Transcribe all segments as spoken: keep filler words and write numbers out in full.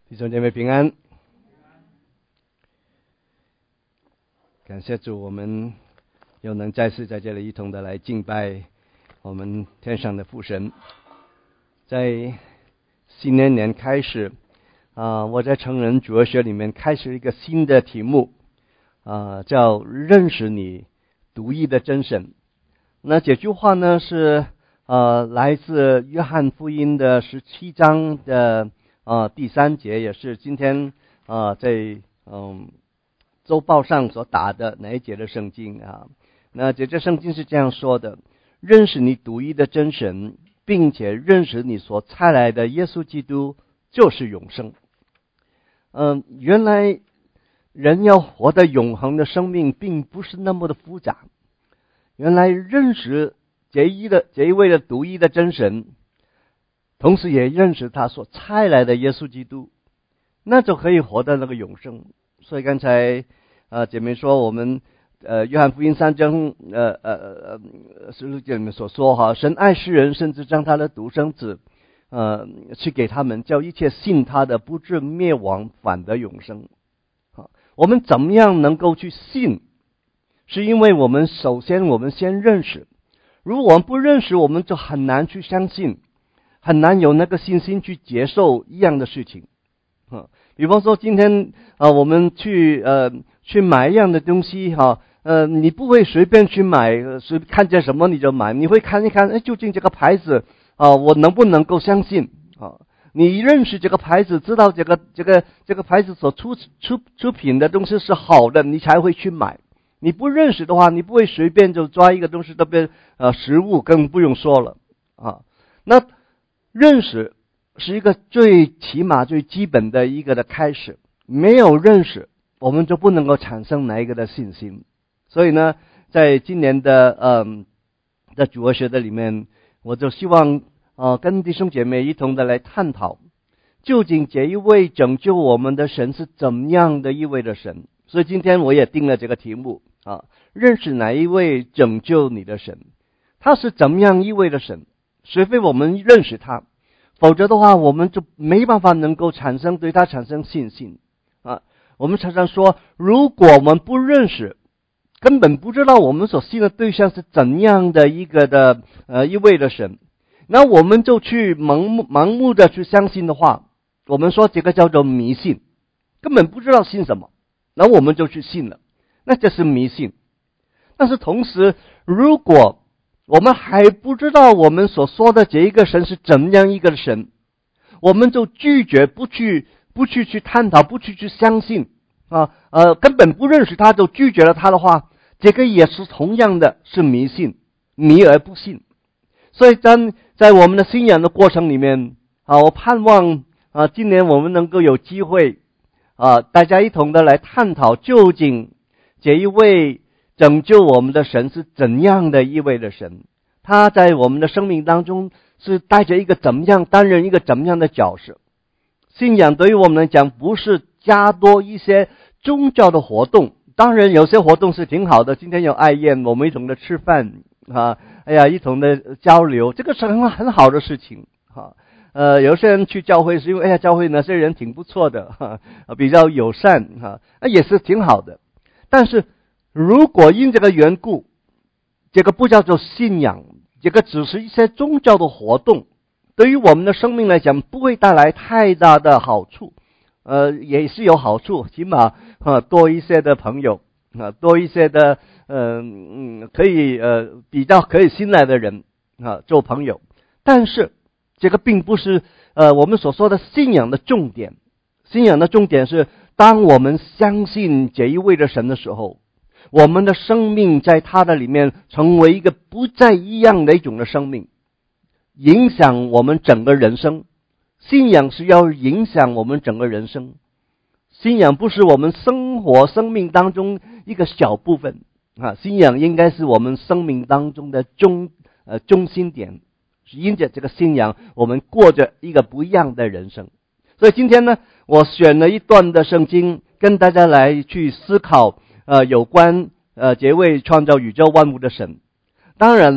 弟兄姐妹平安，感谢主，我们又能再次在这里一同的来敬拜我们天上的父神。在新年年开始啊、呃，我在成人主日学里面开始一个新的题目啊、呃，叫认识你独一的真神。那这句话呢是呃来自约翰福音的十七章的啊，第三节，也是今天啊在嗯周报上所打的那一节的圣经啊。那这这圣经是这样说的：认识你独一的真神，并且认识你所差来的耶稣基督，就是永生。嗯，原来人要活得永恒的生命，并不是那么的复杂。原来认识这一的这一位的独一的真神，同时也认识他所差来的耶稣基督，那就可以活到那个永生。所以刚才呃姐妹说，我们呃约翰福音三章呃呃呃十六节里面所说哈，神爱世人，甚至将他的独生子呃去给他们，叫一切信他的不至灭亡，反得永生。好，我们怎么样能够去信？是因为我们首先我们先认识，如果我们不认识，我们就很难去相信。很难有那个信心去接受一样的事情，啊，比方说今天啊，我们去呃去买一样的东西哈，呃，你不会随便去买，随看见什么你就买，你会看一看，哎，究竟这个牌子啊，我能不能够相信啊？你认识这个牌子，知道这个这个这个牌子所出出出品的东西是好的，你才会去买。你不认识的话，你不会随便就抓一个东西，特别呃食物更不用说了啊。那认识是一个最起码最基本的一个的开始，没有认识我们就不能够产生哪一个的信心。所以呢，在今年的嗯的主日学的里面，我就希望呃跟弟兄姐妹一同的来探讨，究竟这一位拯救我们的神是怎么样的一位的神。所以今天我也定了这个题目啊，认识哪一位拯救你的神，他是怎么样一位的神，除非我们认识他，否则的话我们就没办法能够产生对他产生信心啊。我们常常说，如果我们不认识，根本不知道我们所信的对象是怎样的一个的呃一位的神，那我们就去盲目盲目的去相信的话，我们说这个叫做迷信，根本不知道信什么，然后我们就去信了，那这是迷信。但是同时，如果我们还不知道我们所说的这一个神是怎么样一个神，我们就拒绝不去不去去探讨，不去去相信啊呃根本不认识他就拒绝了他的话，这个也是同样的是迷信，迷而不信。所以在在我们的信仰的过程里面啊，我盼望啊今年我们能够有机会啊大家一同的来探讨，究竟这一位拯救我们的神是怎样的一位的神，他在我们的生命当中是带着一个怎么样担任一个怎么样的角色。信仰对于我们来讲，不是加多一些宗教的活动，当然有些活动是挺好的，今天有爱宴，我们一同的吃饭啊，哎呀一同的交流，这个是很很好的事情啊。呃，有些人去教会是因为哎呀教会那些人挺不错的哈、啊，比较友善哈、啊，也是挺好的。但是如果因这个缘故，这个不叫做信仰，这个只是一些宗教的活动，对于我们的生命来讲不会带来太大的好处，呃，也是有好处，起码啊多一些的朋友啊，多一些的呃嗯可以呃比较可以信赖的人啊做朋友。但是这个并不是呃我们所说的信仰的重点。信仰的重点是，当我们相信这一位的神的时候，我们的生命在他的里面成为一个不再一样的一种的生命，影响我们整个人生。信仰是要影响我们整个人生，信仰不是我们生活生命当中一个小部分啊，信仰应该是我们生命当中的中呃中心点，因着这个信仰，我们过着一个不一样的人生。所以今天呢，我选了一段的圣经，跟大家来去思考呃有关呃这位创造宇宙万物的神。当然了，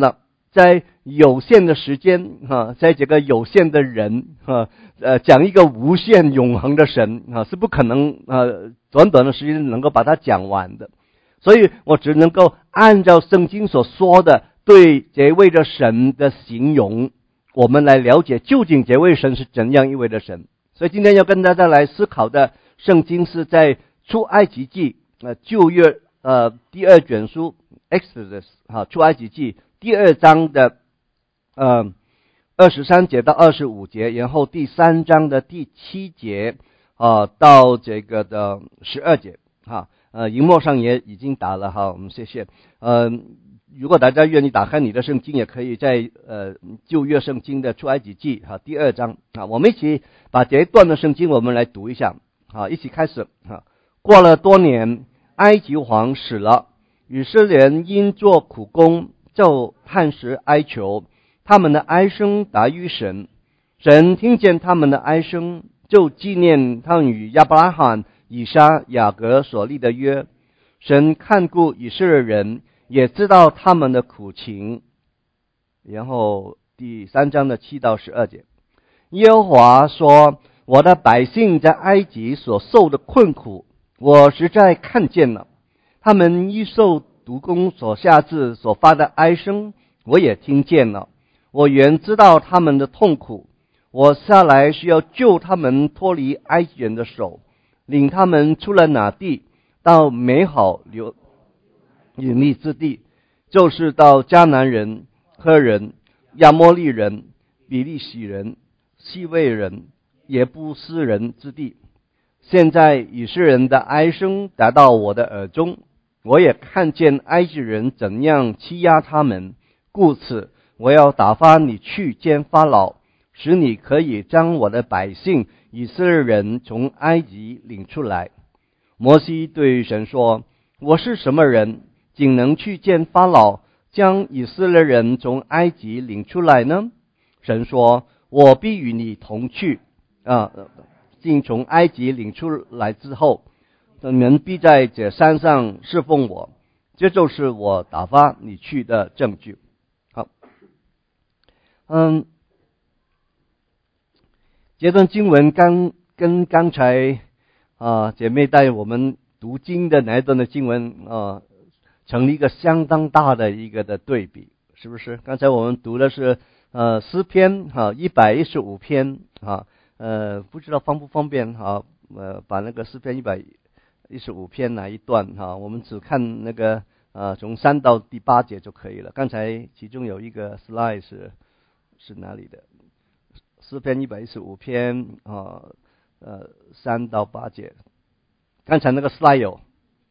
在有限的时间啊，在这个有限的人啊，呃，讲一个无限永恒的神啊，是不可能呃短短的时间能够把它讲完的。所以我只能够按照圣经所说的对这位的神的形容，我们来了解究竟这位神是怎样一位的神。所以今天要跟大家来思考的圣经是在出埃及记呃旧约呃第二卷书 Exodus 哈，出埃及记第二章的呃二十三节到二十五节，然后第三章的第七节啊、呃、到这个的十二节哈。呃，荧幕上也已经打了哈，我们谢谢。呃，如果大家愿意打开你的圣经，也可以在呃旧约圣经的出埃及记哈第二章啊，我们一起把这一段的圣经我们来读一下啊，一起开始啊。过了多年，埃及王死了，以色列人因做苦工就叹息哀求，他们的哀声达于神，神听见他们的哀声，就纪念他们与亚伯拉罕、以撒、雅各所立的约。神看顾以色列人，也知道他们的苦情。然后第三章的七到十二节，耶和华说：我的百姓在埃及所受的困苦，我实在看见了，他们一受毒工所下至所发的哀声，我也听见了。我原知道他们的痛苦，我下来是要救他们脱离埃及人的手，领他们出了哪地，到美好流隐秘之地，就是到迦南人、赫人、亚摩利人、比利洗人、西魏人、耶布斯人之地。现在以色列人的哀声达到我的耳中，我也看见埃及人怎样欺压他们，故此我要打发你去见法老，使你可以将我的百姓以色列人从埃及领出来。摩西对神说：我是什么人，竟能去见法老，将以色列人从埃及领出来呢？神说：我必与你同去啊，竟从埃及领出来之后，你们必在这山上侍奉我，这就是我打发你去的证据。好，嗯，这段经文刚跟刚才啊姐妹带我们读经的那一段的经文啊，成了一个相当大的一个的对比，是不是？刚才我们读的是呃诗篇哈一百一十五篇啊，呃不知道方不方便哈呃把那个诗篇一百一十五篇哪一段哈，我们只看那个呃从三到第八节就可以了。刚才其中有一个 slide 是是哪里的？诗篇一百一十五篇啊呃三到八节，刚才那个 slide 有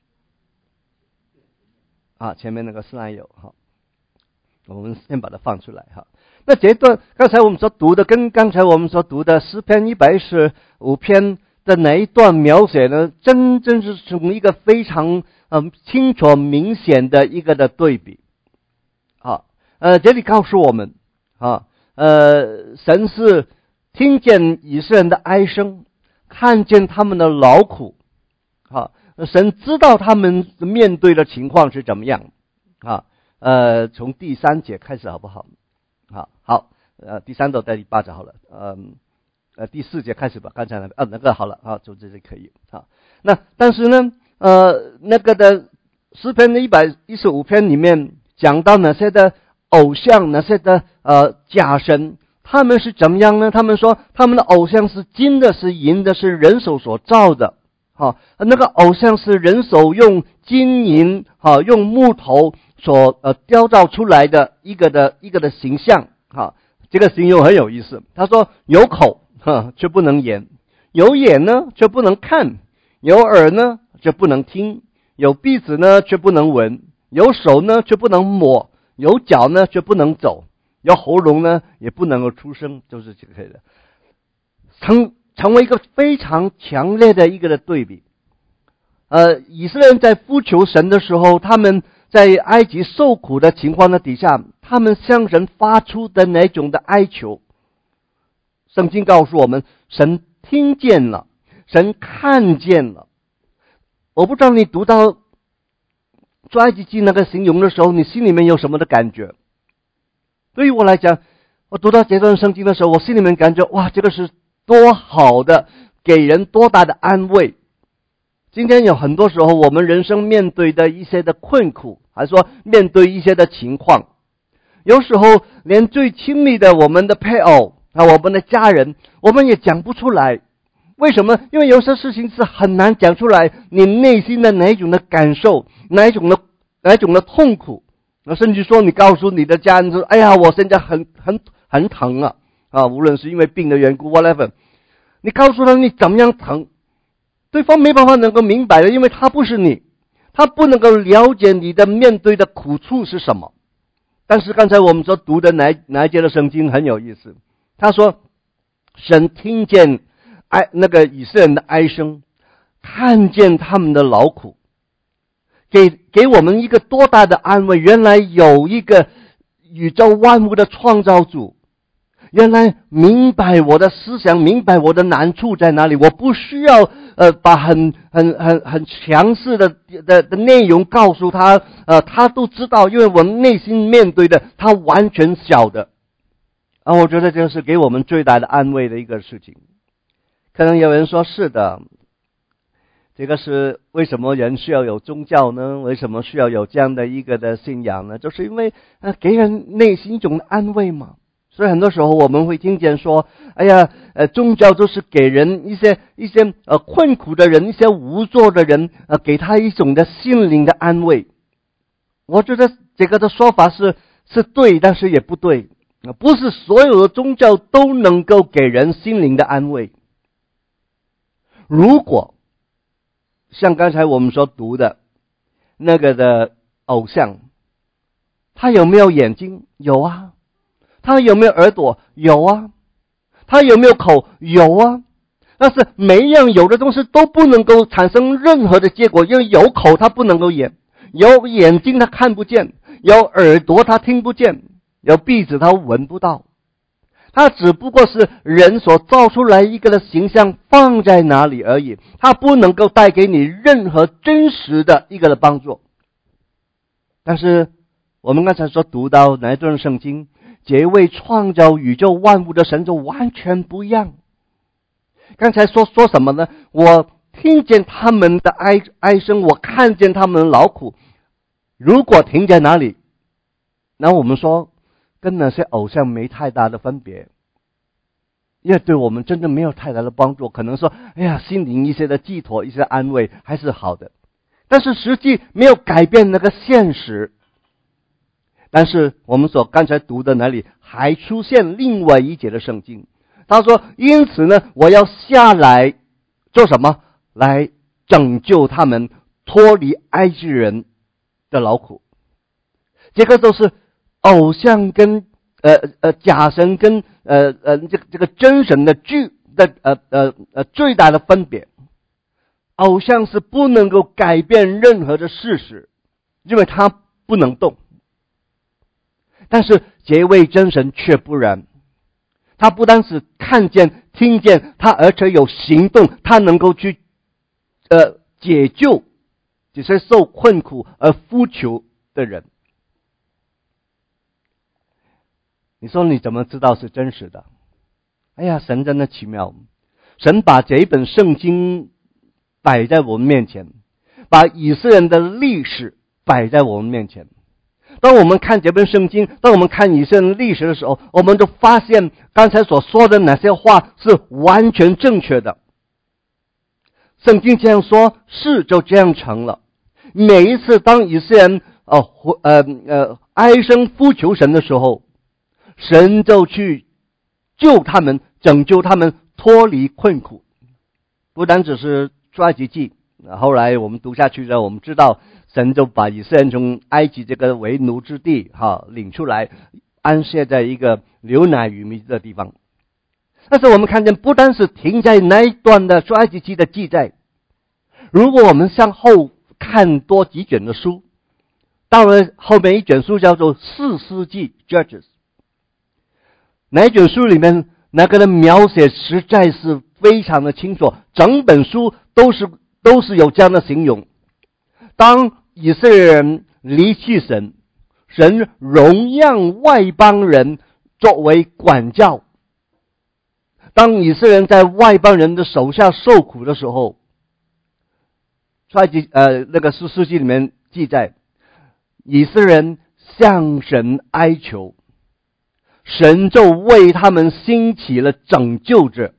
啊，前面那个 slide 有哈，我们先把它放出来哈。那这一段刚才我们所读的，跟刚才我们所读的诗篇一百一十五篇的哪一段描写呢？真正是从一个非常嗯清楚明显的一个的对比。好，呃，这里告诉我们啊，呃，神是听见以色列人的哀声，看见他们的劳苦，啊，神知道他们面对的情况是怎么样啊？呃，从第三节开始好不好？好，好，呃，第三到第八节好了，嗯，呃，第四节开始吧。刚才那个，啊，那个好了，啊，就这些可以。好，那但是呢，呃，那个的诗篇的一百一十五篇里面讲到那些的偶像，那些的呃假神，他们是怎么样呢？他们说他们的偶像是金的，是银的，是人手所造的。好，那个偶像是人手用金银，好，用木头所呃雕造出来的一个的一个的形象。好，这个形容很有意思。他说有口哈却不能言，有眼呢却不能看，有耳呢却不能听，有鼻子呢却不能闻，有手呢却不能摸，有脚呢却不能走，有喉咙呢也不能够出声，就是这个可以的。成成为一个非常强烈的一个的对比。呃，以色列人在呼求神的时候，他们在埃及受苦的情况的底下，他们向神发出的那种的哀求，圣经告诉我们，神听见了，神看见了。我不知道你读到出埃及记那个形容的时候，你心里面有什么的感觉？ 对于我来讲，我读到这段圣经的时候，我心里面感觉哇，这个是多好的，给人多大的安慰。今天有很多时候我们人生面对的一些的困苦，还是说面对一些的情况，有时候连最亲密的我们的配偶啊，我们的家人，我们也讲不出来。为什么？因为有些事情是很难讲出来，你内心的哪一种的感受，哪一种的哪一种的痛苦，甚至说你告诉你的家人说，哎呀，我现在很很很疼啊啊，无论是因为病的缘故 whatever， 你告诉他你怎么样疼，对方没办法能够明白的，因为他不是你，他不能够了解你的面对的苦处是什么。但是刚才我们所读的哪哪一节的圣经很有意思，他说神听见哀那个以色列人的哀声，看见他们的劳苦，给给我们一个多大的安慰。原来有一个宇宙万物的创造主，原来明白我的思想，明白我的难处在哪里。我不需要呃把很很很很强势的的的内容告诉他，呃他都知道，因为我们内心面对的他完全晓得。啊，我觉得这是给我们最大的安慰的一个事情。可能有人说是的，这个是为什么人需要有宗教呢？为什么需要有这样的一个的信仰呢？就是因为呃给人内心一种安慰嘛。所以很多时候我们会听见说，哎呀，呃，宗教就是给人一些一些呃困苦的人，一些无助的人，呃，给他一种的心灵的安慰。我觉得这个的说法是是对，但是也不对。不是所有的宗教都能够给人心灵的安慰。如果像刚才我们所读的那个的偶像，他有没有眼睛？有啊。他有没有耳朵？有啊。他有没有口？有啊。但是每一样有的东西都不能够产生任何的结果，因为有口他不能够演，有眼睛他看不见，有耳朵他听不见，有鼻子他闻不到。它只不过是人所造出来一个的形象放在哪里而已，它不能够带给你任何真实的一个的帮助。但是我们刚才所读到哪一段圣经，这位创造宇宙万物的神就完全不一样。刚才说说什么呢？我听见他们的哀哀声，我看见他们的劳苦。如果停在哪里，那我们说跟那些偶像没太大的分别，因为对我们真的没有太大的帮助。可能说，哎呀，心灵一些的寄托，一些安慰还是好的，但是实际没有改变那个现实。但是我们所刚才读的那里还出现另外一节的圣经，他说，因此呢，我要下来做什么？来拯救他们，脱离埃及人的劳苦。这个都是偶像跟呃呃假神跟呃呃这个这个真神的巨的呃呃呃最大的分别。偶像是不能够改变任何的事实，因为他不能动。但是这位真神却不然，他不单是看见听见，他而且有行动，他能够去呃解救这些受困苦而呼求的人。你说你怎么知道是真实的？哎呀，神真的奇妙，神把这一本圣经摆在我们面前，把以色列人的历史摆在我们面前。当我们看这本圣经，当我们看以色列人历史的时候，我们就发现刚才所说的哪些话是完全正确的。圣经这样说，是就这样成了。每一次当以色列人呃呃呃哀声呼求神的时候，神就去救他们，拯救他们，脱离困苦。不单只是出埃及记，后来我们读下去之后，我们知道神就把以色列人从埃及这个为奴之地哈领出来，安歇在一个流奶与蜜的地方。但是我们看见，不单是停在那一段的出埃及记的记载，如果我们向后看多几卷的书，到了后面一卷书叫做士师记 Judges， 那一卷书里面那个的描写实在是非常的清楚，整本书都是都是有这样的形容。当以色列人离弃神， 神容让外邦人作为管教。当以色列人在外邦人的手下受苦的时候，出埃及呃那个士师记里面记载，以色列人向神哀求，神就为他们兴起了拯救者。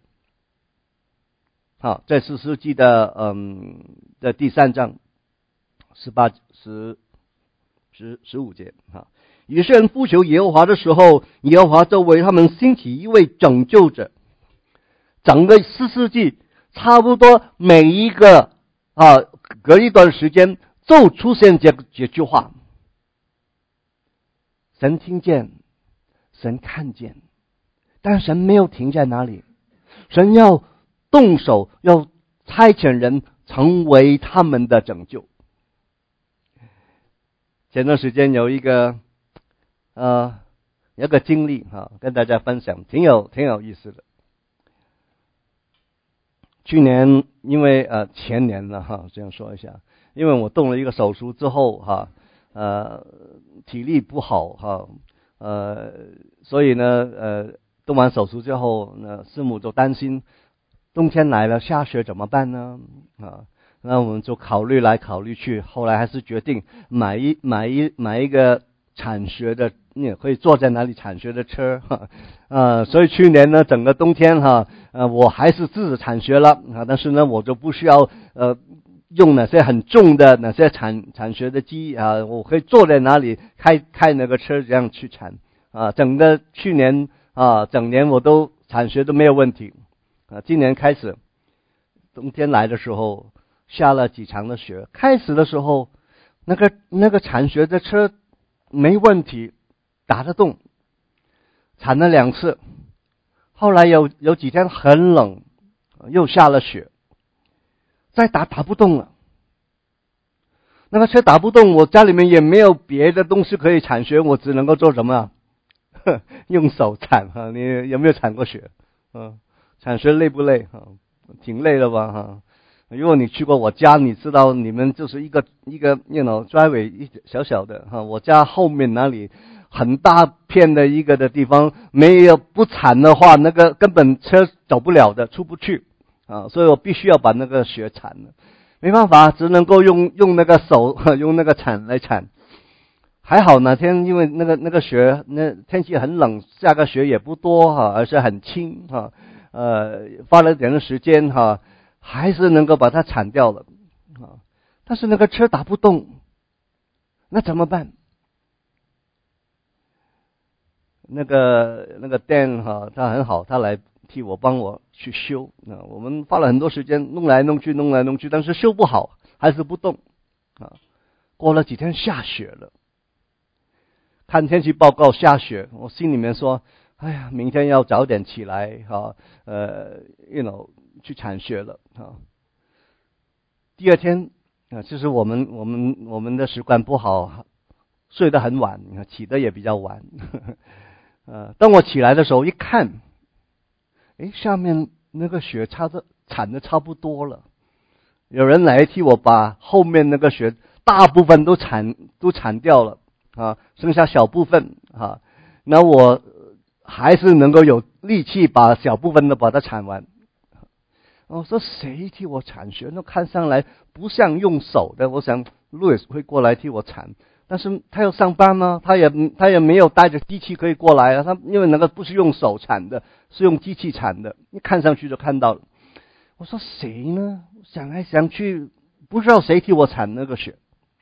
好，在士师记的嗯的第三章十八十十十五节啊，以色列人呼求耶和华的时候，耶和华就为他们兴起一位拯救者。整个士师记差不多每一个啊隔一段时间就出现这这句话。神听见，神看见，但神没有停在哪里，神要动手，要差遣人成为他们的拯救。前段时间有一个呃有一个经历哈、啊，跟大家分享，挺有挺有意思的。去年因为呃前年了哈，这样说一下，因为我动了一个手术之后哈，呃体力不好哈，呃所以呢呃动完手术之后呢，师母就担心冬天来了下雪怎么办呢啊？那我们就考虑来考虑去，后来还是决定买一买一买一个铲雪的，你可以坐在哪里铲雪的车哈。呃，所以去年呢，整个冬天哈，呃，我还是自己铲雪了啊，但是呢，我就不需要呃用那些很重的那些铲铲雪的机啊，我可以坐在哪里开开那个车这样去铲啊。整个去年啊，整年我都铲雪都没有问题啊。今年开始，冬天来的时候下了几场的雪，开始的时候那个那个铲雪的车没问题，打得动。铲了两次，后来有有几天很冷，又下了雪，再打打不动了。那个车打不动，我家里面也没有别的东西可以铲雪，我只能够做什么？用手铲哈。你有没有铲过雪？嗯，铲雪累不累？哈，挺累的吧？哈。如果你去过我家，你知道你们就是一个一个 you know driveway 一小小的哈，我家后面那里很大片的一个的地方，没有不铲的话，那个根本车走不了的，出不去啊，所以我必须要把那个雪铲了，没办法，只能够用用那个手用那个铲来铲。还好那天因为那个那个雪，那天气很冷，下个雪也不多哈，而是很轻哈，呃，花了点的时间哈。还是能够把它铲掉了啊！但是那个车打不动，那怎么办？那个那个Dan哈，他很好，他来替我帮我去修啊。我们花了很多时间弄来弄去，弄来弄去，但是修不好，还是不动啊。过了几天下雪了，看天气报告下雪，我心里面说：哎呀，明天要早点起来哈，呃 ，you know。去铲雪了啊！第二天啊，其实我们我们我们的习惯不好，睡得很晚，起得也比较晚。呃，当我起来的时候一看，哎，下面那个雪差的铲的差不多了，有人来替我把后面那个雪大部分都铲都铲掉了啊，剩下小部分啊，那我还是能够有力气把小部分的把它铲完。我说谁替我铲雪？那看上来不像用手的。我想路易斯会过来替我铲，但是他要上班呢，他也他也没有带着机器可以过来啊。他因为那个不是用手铲的，是用机器铲的，你看上去就看到了。我说谁呢？想来想去，不知道谁替我铲那个雪。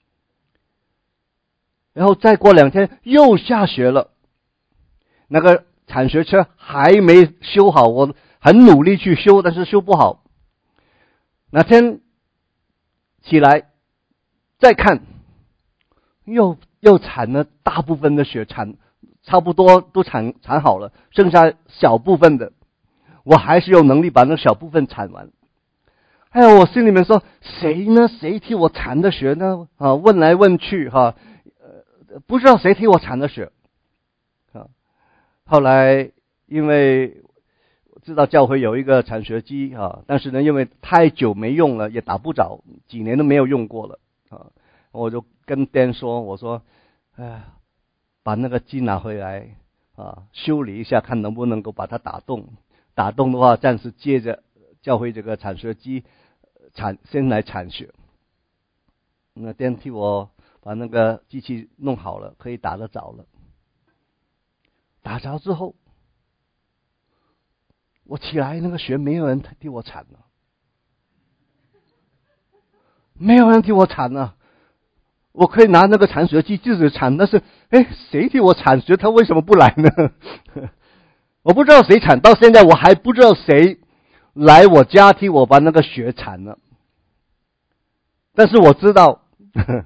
然后再过两天又下雪了，那个铲雪车还没修好，我很努力去修，但是修不好。那天起来再看，又又铲了大部分的雪，铲差不多都铲铲好了，剩下小部分的，我还是有能力把那小部分铲完。哎呀，我心里面说谁呢？谁替我铲的雪呢？啊，问来问去哈，呃，不知道谁替我铲的雪啊。后来因为知道教会有一个铲雪机啊，但是呢，因为太久没用了，也打不着，几年都没有用过了啊。我就跟Dan说，我说，哎， 把那个鸡拿回来啊，修理一下，看能不能够把它打动。打动的话，暂时接着教会这个产血机产先来产血。那天替我把那个机器弄好了，可以打得着了。打着之后，我起来那个血没有人替我产了，没有人替我产了。我可以拿那个产血机自己产，但是哎，谁替我产血？他为什么不来呢？我不知道谁产，到现在我还不知道谁来我家替我把那个血产了。但是我知道，呵呵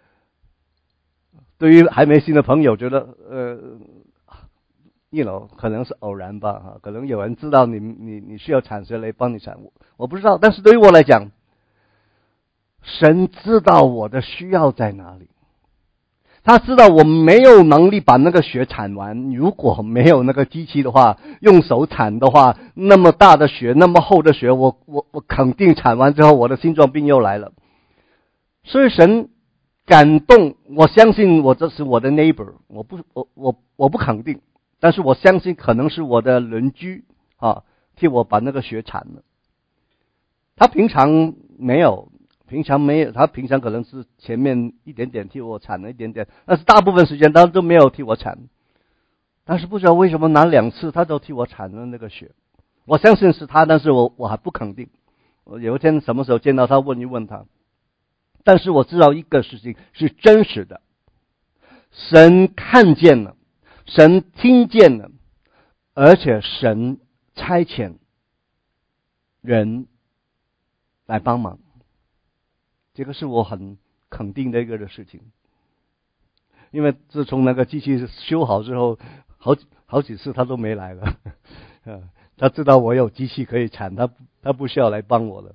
对于还没信的朋友，觉得呃，一楼可能是偶然吧，哈，可能有人知道你你你需要产血来帮你产，我我不知道。但是对于我来讲，神知道我的需要在哪里。他知道我没有能力把那个血产完，如果没有那个机器的话，用手产的话，那么大的血，那么厚的血，我我我肯定产完之后，我的心脏病又来了。所以神感动，我相信我这是我的 neighbor， 我不我我我不肯定，但是我相信可能是我的邻居啊，替我把那个血产了。他平常没有。平常没有，他平常可能是前面一点点替我产了一点点，但是大部分时间他都没有替我产。但是不知道为什么拿两次他都替我产了那个血，我相信是他，但是我我还不肯定。我有一天什么时候见到他问一问他，但是我知道一个事情是真实的，神看见了，神听见了，而且神差遣人来帮忙。这个是我很肯定的一个的事情，因为自从那个机器修好之后，好好几次他都没来了。他知道我有机器可以产，他他不需要来帮我了。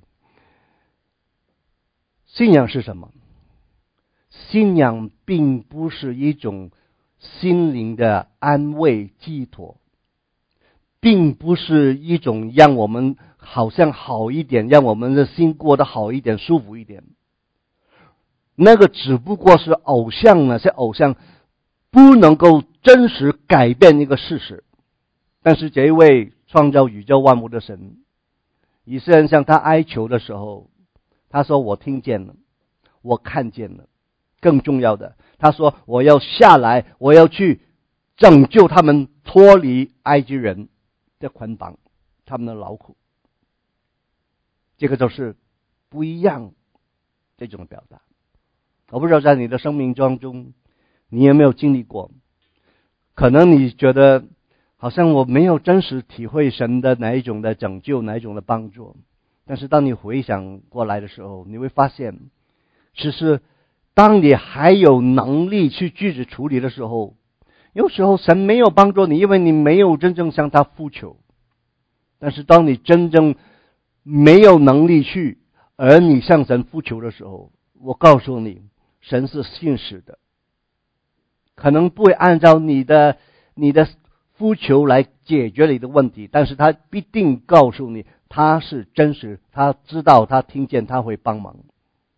信仰是什么？信仰并不是一种心灵的安慰寄托，并不是一种让我们好像好一点，让我们的心过得好一点、舒服一点。那个只不过是偶像，那些偶像不能够真实改变一个事实。但是这一位创造宇宙万物的神，以色列人向他哀求的时候，他说我听见了，我看见了，更重要的，他说我要下来，我要去拯救他们脱离埃及人的捆绑，他们的劳苦。这个就是不一样这种表达。我不知道在你的生命当中，你有没有经历过？可能你觉得好像我没有真实体会神的哪一种的拯救，哪一种的帮助。但是当你回想过来的时候，你会发现，其实当你还有能力去拒绝处理的时候，有时候神没有帮助你，因为你没有真正向他呼求。但是当你真正没有能力去，而你向神呼求的时候，我告诉你，神是信实的，可能不会按照你的你的呼求来解决你的问题，但是他必定告诉你他是真实，他知道，他听见，他会帮忙。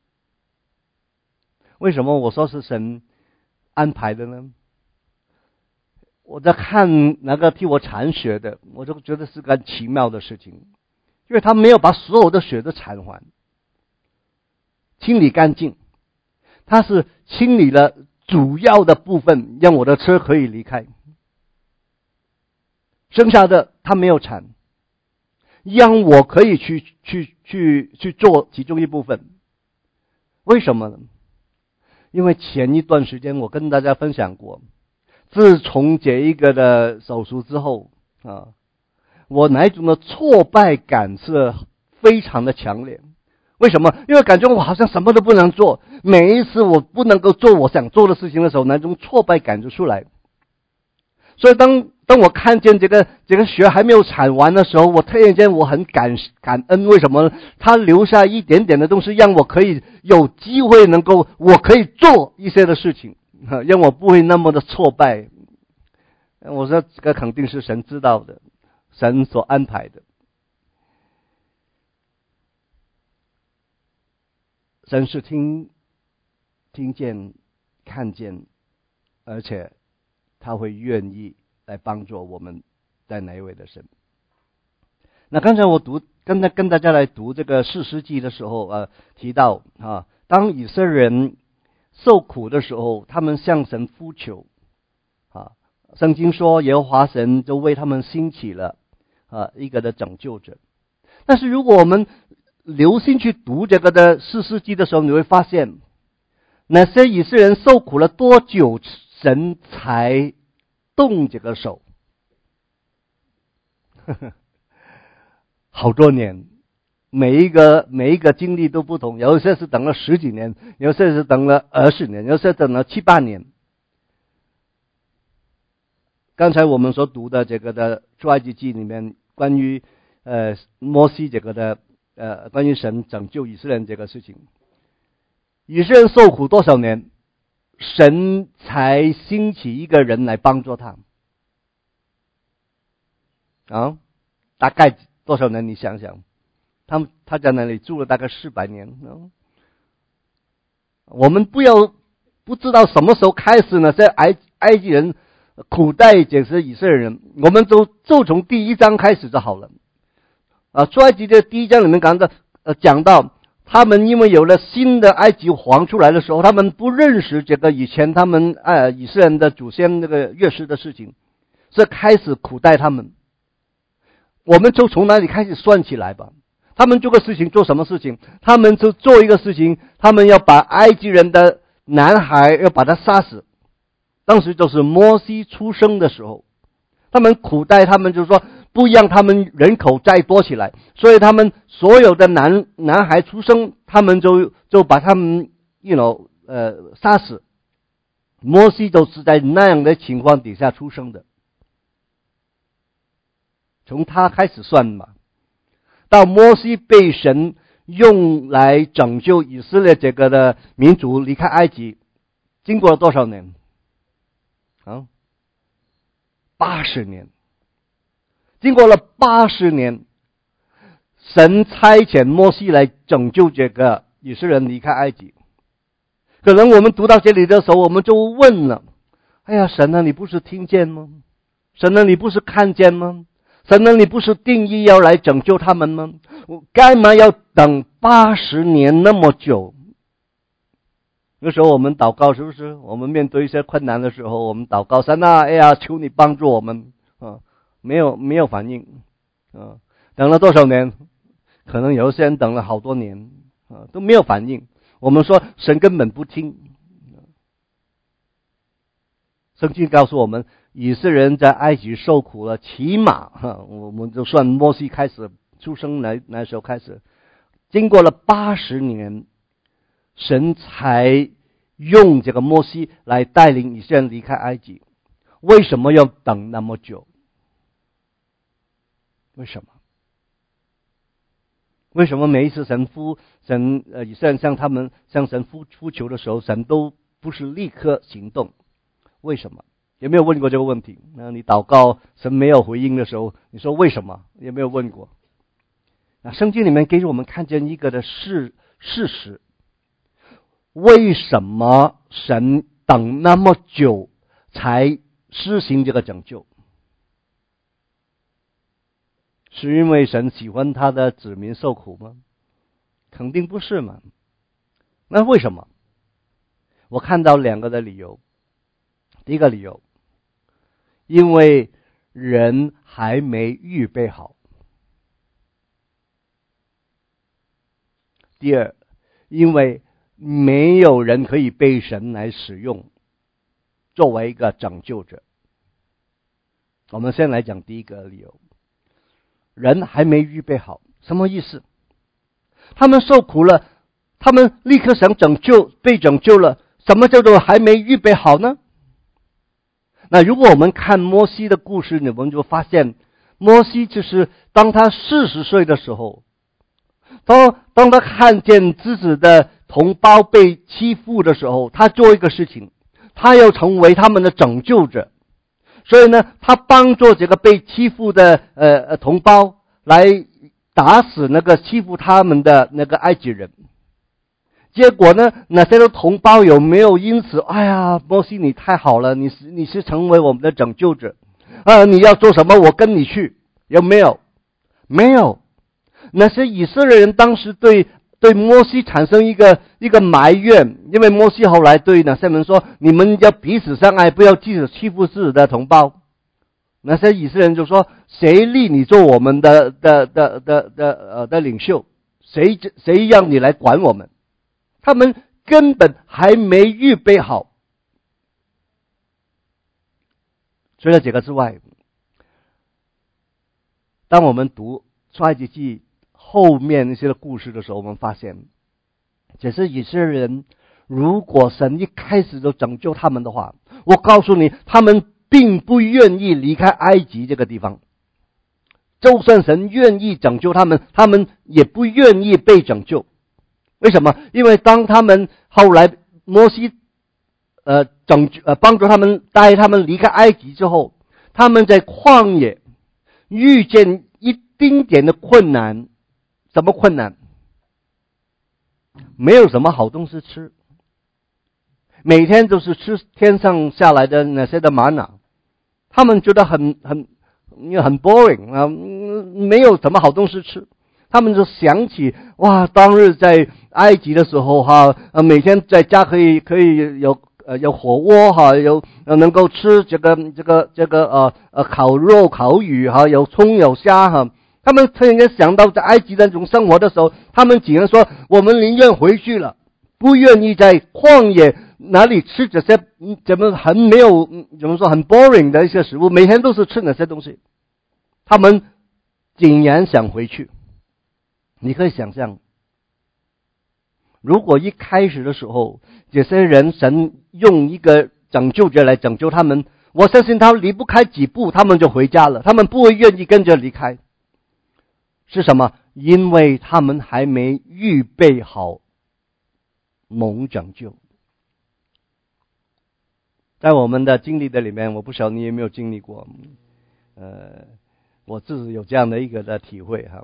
为什么我说是神安排的呢？我在看那个替我铲血的，我就觉得是个奇妙的事情，因为他没有把所有的血都铲完，清理干净，他是清理了主要的部分，让我的车可以离开，剩下的他没有铲，让我可以去去去去做其中一部分。为什么呢？因为前一段时间我跟大家分享过，自从这一个的手术之后啊，我那一种的挫败感是非常的强烈。为什么？因为感觉我好像什么都不能做，每一次我不能够做我想做的事情的时候，那种挫败感就出来。所以当当我看见这个这个血还没有产完的时候，我突然间我很感感恩。为什么？他留下一点点的东西，让我可以有机会能够，我可以做一些的事情，让我不会那么的挫败。我说这个肯定是神知道的，神所安排的。神是听听见、看见，而且他会愿意来帮助我们在哪一位的神。那刚才我读跟他跟大家来读这个士师记的时候，呃，提到啊，当以色列人受苦的时候，他们向神呼求啊，圣经说耶和华神就为他们兴起了啊一个的拯救者。但是如果我们留心去读这个的士师记的时候，你会发现那些以色列人受苦了多久，神才动这个手？呵呵，好多年，每一个每一个经历都不同，有些是等了十几年，有些是等了二十年，有些等了七八年。刚才我们所读的这个的出埃及记里面，关于呃摩西这个的呃关于神拯救以色列人这个事情，以色列人受苦多少年，神才兴起一个人来帮助他啊？大概多少年？你想想，他们他在那里住了大概四百年。啊、我们不要不知道什么时候开始呢？在埃埃及人苦待这些以色列人，我们都就从第一章开始就好了。啊，出埃及的第一章里面讲的呃讲到，他们因为有了新的埃及王出来的时候，他们不认识这个以前他们呃以色列人的祖先那个约瑟的事情，所以开始苦待他们。我们就从哪里开始算起来吧？他们做个事情，做什么事情？他们就做一个事情，他们要把埃及人的男孩要把他杀死。当时就是摩西出生的时候，他们苦待他们，就是说不让他们人口再多起来，所以他们所有的男男孩出生，他们就就把他们 you know 呃杀死。摩西就是在那样的情况底下出生的。从他开始算嘛，到摩西被神用来拯救以色列这个的民族离开埃及，经过了多少年？啊，八十年。经过了八十年，神差遣摩西来拯救这个以色列人离开埃及。可能我们读到这里的时候，我们就问了：哎呀，神啊，你不是听见吗？神啊，你不是看见吗？神啊，你不是定义要来拯救他们吗？我干嘛要等八十年那么久？有时候我们祷告，是不是？我们面对一些困难的时候，我们祷告神啊，哎呀，求你帮助我们啊！没有没有反应啊！等了多少年？可能有些人等了好多年啊，都没有反应。我们说神根本不听。圣经告诉我们，以色列人在埃及受苦了，起码哈，我们就算摩西开始出生那那时候开始，经过了八十年，神才用这个摩西来带领以色列人离开埃及。为什么要等那么久？为什么？为什么每一次神呼神呃以色列人向他们向神呼呼求的时候，神都不是立刻行动？为什么？有没有问过这个问题？那你祷告神没有回应的时候，你说为什么？有没有问过？那圣经里面给我们看见一个的事事实，为什么神等那么久才施行这个拯救？是因为神喜欢他的子民受苦吗？肯定不是嘛。那为什么？我看到两个的理由。第一个理由，因为人还没预备好。第二，因为没有人可以被神来使用作为一个拯救者。我们先来讲第一个理由，人还没预备好。什么意思？他们受苦了，他们立刻想拯救，被拯救了，什么叫做还没预备好呢？那如果我们看摩西的故事，我们就发现，摩西就是当他四十岁的时候，当当他看见自己的同胞被欺负的时候，他做一个事情，他要成为他们的拯救者。所以呢，他帮助这个被欺负的呃同胞来打死那个欺负他们的那个埃及人。 结果呢，那些的同胞有没有因此，哎呀，摩西你太好了，你是你是成为我们的拯救者啊！你要做什么，我跟你去，有没有？没有。那些以色列人当时对对摩西产生一个一个埋怨，因为摩西后来对那些人说：“你们要彼此相爱，不要记着欺负自己的同胞。”那些以色列人就说：“谁立你做我们的的的的的呃的领袖？谁谁让你来管我们？”他们根本还没预备好。除了这个之外，当我们读出埃及记后面那些的故事的时候，我们发现，只是以色列人，如果神一开始就拯救他们的话，我告诉你，他们并不愿意离开埃及这个地方。就算神愿意拯救他们，他们也不愿意被拯救。为什么？因为当他们后来摩西呃拯呃帮助他们带他们离开埃及之后，他们在旷野遇见一丁点的困难。什么困难？没有什么好东西吃，每天都是吃天上下来的那些的玛瑙，他们觉得很很很 boring 啊，没有什么好东西吃。他们就想起哇，当日在埃及的时候哈，呃，每天在家可以可以有呃有火锅哈，有呃能够吃这个这个这个呃呃烤肉烤鱼哈，有葱有虾哈。他们突然间想到在埃及的那种生活的时候，他们竟然说：“我们宁愿回去了，不愿意在旷野哪里吃这些怎么很没有怎么说很 boring 的一些食物，每天都是吃那些东西。”他们竟然想回去。你可以想象，如果一开始的时候，这些人神用一个拯救者来拯救他们，我相信他离不开几步，他们就回家了，他们不会愿意跟着离开。是什么？因为他们还没预备好蒙拯救。在我们的经历的里面，我不晓得你有没有经历过，呃，我自己有这样的一个的体会哈。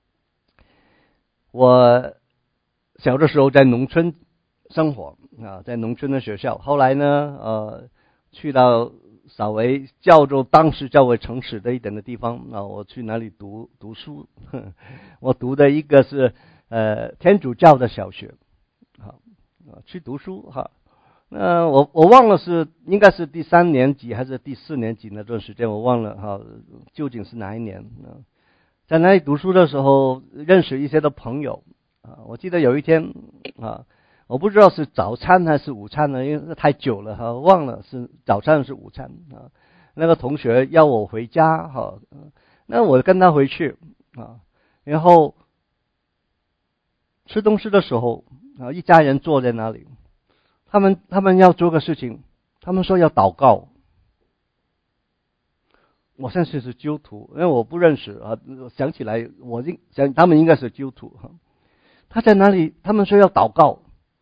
我小的时候在农村生活啊，在农村的学校，后来呢，呃，去到稍微叫做当时较为城市的一点的地方啊，我去哪里读读书？我读的一个是呃天主教的小学，好，去读书哈。那我我忘了是应该是第三年级还是第四年级那段时间，我忘了哈，究竟是哪一年啊？在那里读书的时候，认识一些的朋友啊。我记得有一天啊，我不知道是早餐还是午餐呢，因为太久了哈，忘了是早餐还是午餐啊。那个同学要我回家哈，那我跟他回去啊，然后吃东西的时候啊，一家人坐在那里，他们他们要做个事情，他们说要祷告。我相信是基督徒，因为我不认识啊。想起来，我应想他们应该是基督徒。他在哪里？他们说要祷告。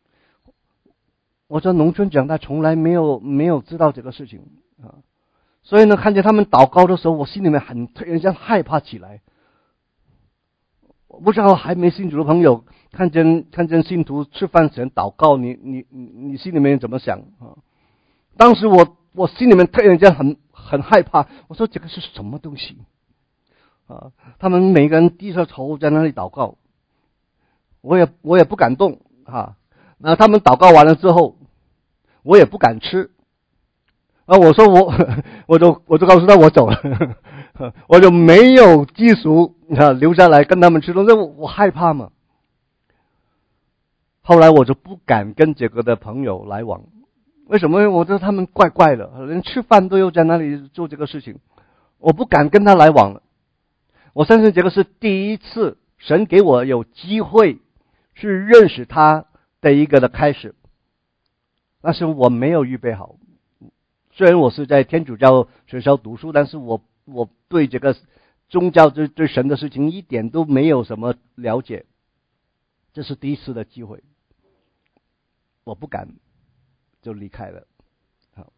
我在农村长大，从来没有没有知道这个事情啊。所以呢，看见他们祷告的时候，我心里面很突然间害怕起来。我不知道还没信主的朋友，看见看见信徒吃饭前祷告，你你你你心里面怎么想啊？当时我我心里面突然间很。很害怕，我说这个是什么东西啊？他们每个人低着头在那里祷告，我也我也不敢动啊。那他们祷告完了之后，我也不敢吃啊。我说我我就我就告诉他我走了，我就没有继续啊留下来跟他们吃东西，我我害怕嘛。后来我就不敢跟这个的朋友来往。为什么？我觉得他们怪怪的，连吃饭都要在那里做这个事情，我不敢跟他来往了。我相信这个是第一次神给我有机会去认识他的一个的开始，但是我没有预备好。虽然我是在天主教学校读书，但是我我对这个宗教对对神的事情一点都没有什么了解，这是第一次的机会，我不敢。就离开了。好，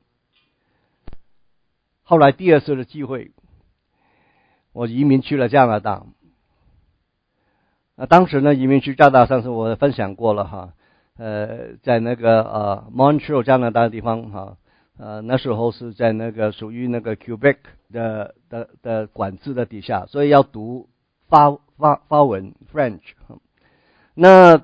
后来第二次的机会，我移民去了加拿大。啊，当时呢，移民去加拿大，上次我分享过了哈。 呃，在那个呃 Montreal 加拿大的地方哈，呃那时候是在那个属于那个 Quebec 的的的管制的底下，所以要读法法法文 French。那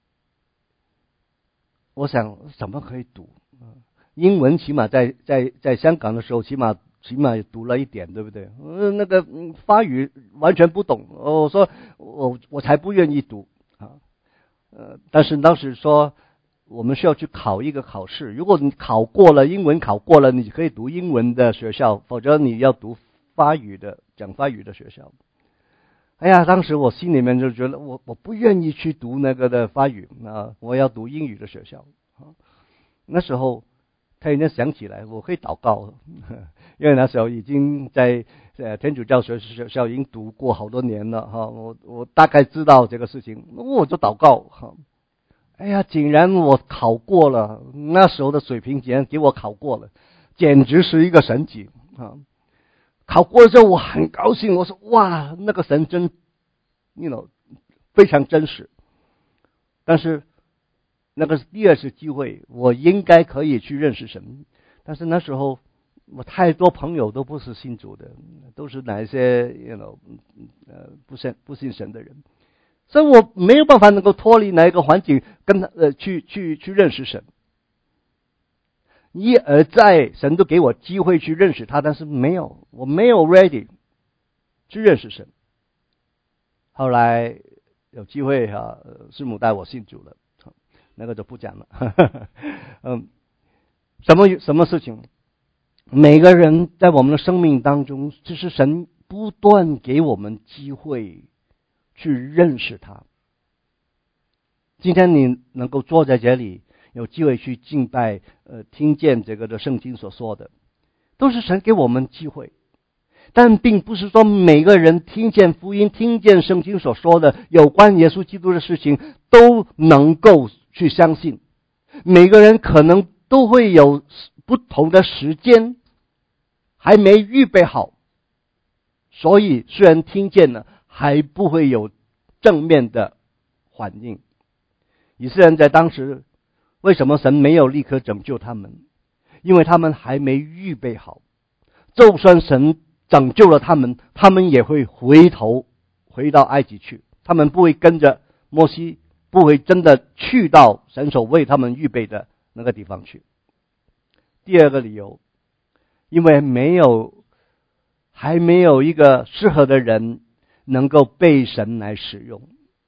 我想怎么可以读？英文起码在在在香港的时候，起码起码也读了一点，对不对？呃，那个法语完全不懂，我说我我才不愿意读啊。呃，但是当时说我们需要去考一个考试，如果你考过了英文考过了，你可以读英文的学校，否则你要读法语的讲法语的学校。哎呀，当时我心里面就觉得我我不愿意去读那个的法语啊，我要读英语的学校啊。那时候突然间想起来，我可以祷告，因为那时候已经在呃天主教学学校已经读过好多年了哈，我我大概知道这个事情，我就祷告哈。哎呀，竟然我考过了，那时候的水平竟然给我考过了，简直是一个神迹啊！考过了之后，我很高兴，我说哇，那个神真 ，you know， 非常真实。但是那个是第二次机会，我应该可以去认识神，但是那时候我太多朋友都不是信主的，都是哪一些 you know， 呃不信不信神的人，所以我没有办法能够脱离哪一个环境跟他呃去去去认识神。一而再，神都给我机会去认识他，但是没有，我没有 ready 去认识神。后来有机会哈、啊，师母带我信主了，那个就不讲了。嗯，什么什么事情？每个人在我们的生命当中，就是神不断给我们机会去认识他。今天你能够坐在这里，有机会去敬拜，呃，听见这个的圣经所说的，都是神给我们机会。但并不是说每个人听见福音、听见圣经所说的有关耶稣基督的事情都能够去相信。每个人可能都会有不同的时间还没预备好，所以虽然听见了，还不会有正面的反应。以色列人在当时，为什么神没有立刻拯救他们？因为他们还没预备好。就算神拯救了他们，他们也会回头回到埃及去，他们不会跟着摩西，不会真的去到神所为他们预备的那个地方去。第二个理由，因为没有还没有一个适合的人能够被神来使用。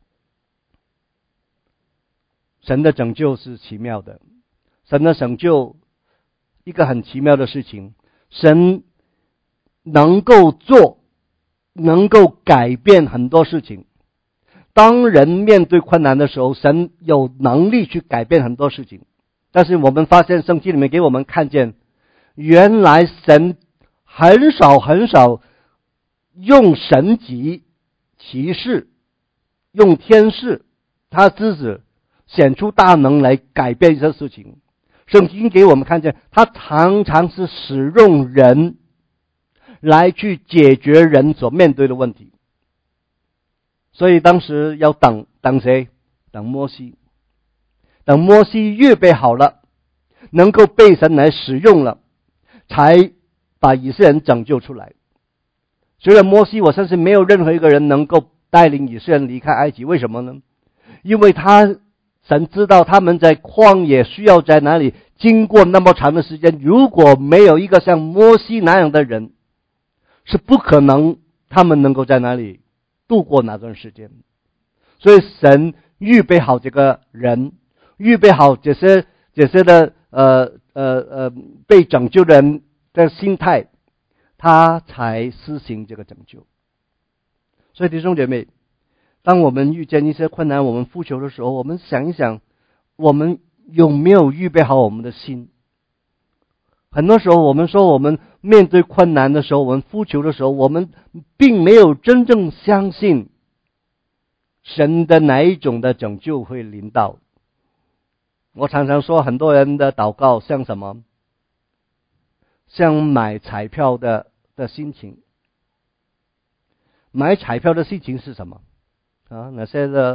神的拯救是奇妙的，神的拯救一个很奇妙的事情，神能够做，能够改变很多事情。当人面对困难的时候，神有能力去改变很多事情。但是我们发现圣经里面给我们看见，原来神很少很少用神迹奇事，用天使他自己显出大能来改变一些事情。圣经给我们看见，他常常是使用人来去解决人所面对的问题。所以当时要等等谁？等摩西。等摩西预备好了，能够被神来使用了，才把以色列人拯救出来。虽然摩西，我相信没有任何一个人能够带领以色列人离开埃及。为什么呢？因为他神知道他们在旷野需要在哪里经过那么长的时间，如果没有一个像摩西那样的人，是不可能他们能够在哪里度过那段时间。所以神预备好这个人，预备好这些这些的呃呃呃被拯救的人的心态，他才施行这个拯救。所以弟兄姐妹，当我们遇见一些困难，我们呼求的时候，我们想一想，我们有没有预备好我们的心？很多时候我们说我们面对困难的时候，我们呼求的时候，我们并没有真正相信神的哪一种的拯救会临到。我常常说很多人的祷告像什么？像买彩票的的心情。买彩票的心情是什么？啊，那些的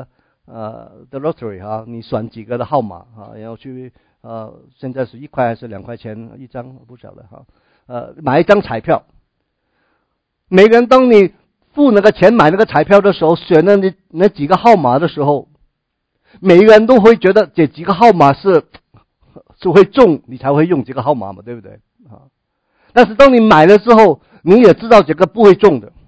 呃的 lottery 哈，你选几个的号码啊，然后去呃现在是一块还是两块钱一张，我不晓得哈，呃买一张彩票。每个人当你付那个钱买那个彩票的时候，选了那那几个号码的时候，每一个人都会觉得这几个号码是是会中，你才会用这个号码嘛，对不对啊？但是当你买了之后，你也知道这个不会中的，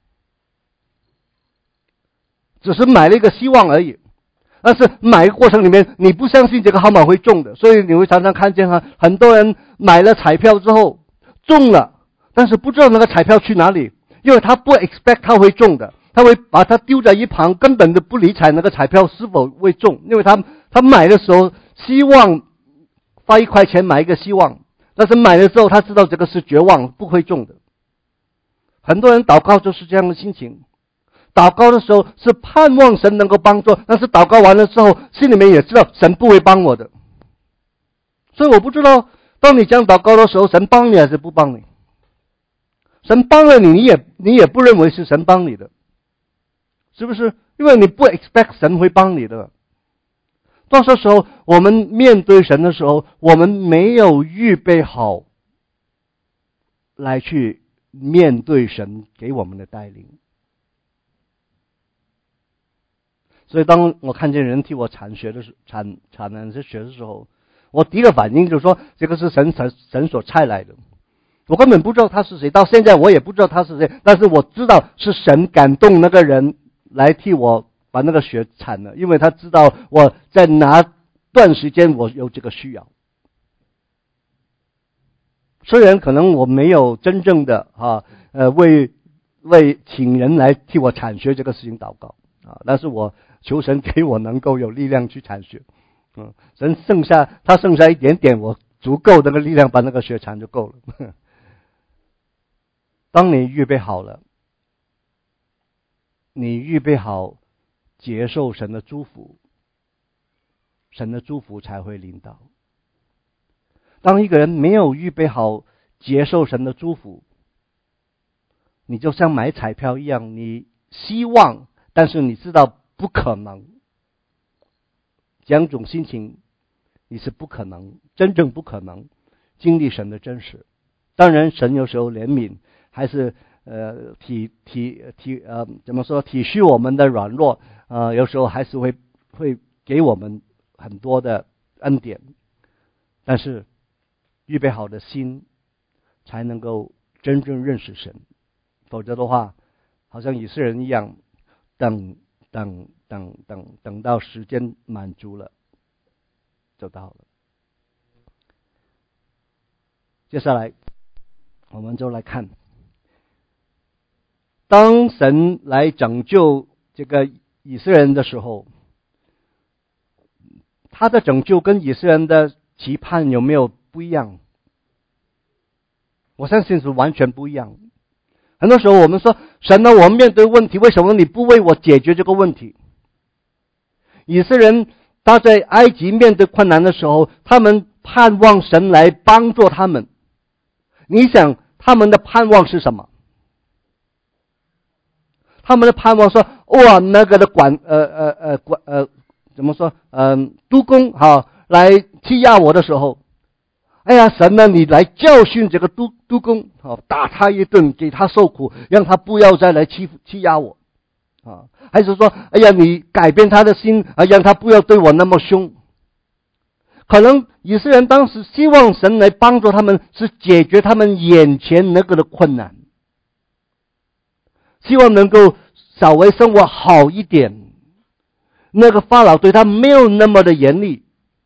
只是买了一个希望而已。但是买的过程里面，你不相信这个号码会中的，所以你会常常看见哈，很多人买了彩票之后中了，但是不知道那个彩票去哪里，因为他不 expect 他会中的，他会把它丢在一旁，根本就不理睬那个彩票是否会中，因为他他买的时候希望花一块钱买一个希望，但是买的时候他知道这个是绝望，不会中的。很多人祷告就是这样的心情，祷告的时候是盼望神能够帮助，但是祷告完了之后，心里面也知道神不会帮我的。所以我不知道，当你这样祷告的时候，神帮你还是不帮你？神帮了你，你也你也不认为是神帮你的，是不是？因为你不 expect 神会帮你的。到时候我们面对神的时候，我们没有预备好来去面对神给我们的带领。所以当我看见人替我铲雪的时铲铲那些雪的时候，我第一个反应就是说，这个是神神神所差来的。我根本不知道他是谁，到现在我也不知道他是谁，但是我知道是神感动那个人来替我把那个雪铲了，因为他知道我在哪段时间我有这个需要。虽然可能我没有真正的啊呃为为请人来替我铲雪这个事情祷告啊，但是我求神给我能够有力量去铲雪。嗯，神剩下他剩下一点点，我足够那个力量把那个雪铲就够了。当你预备好了，你预备好接受神的祝福，神的祝福才会临到。当一个人没有预备好接受神的祝福，你就像买彩票一样，你希望，但是你知道不可能，这样种心情你是不可能，真正不可能经历神的真实。当然神有时候怜悯，还是呃体体体呃怎么说体恤我们的软弱，呃有时候还是会会给我们很多的恩典，但是预备好的心才能够真正认识神，否则的话好像以色列人一样，等等等等等到时间满足了就到了。接下来我们就来看，当神来拯救这个以色列人的时候，他的拯救跟以色列人的期盼有没有不一样？我相信是完全不一样。很多时候我们说，神呢，我面对问题，为什么你不为我解决这个问题？以色列人他在埃及面对困难的时候，他们盼望神来帮助他们。你想他们的盼望是什么？他们的盼望说，哇，那个的管呃呃呃管呃怎么说？嗯、呃，督工哈来欺压我的时候，哎呀，神呢，你来教训这个督督工，好，打他一顿，给他受苦，让他不要再来欺负欺压我啊！还是说，哎呀，你改变他的心啊，让他不要对我那么凶。可能以色列人当时希望神来帮助他们，是解决他们眼前那个的困难，希望能够稍微生活好一点，那个法老对他没有那么的严厉。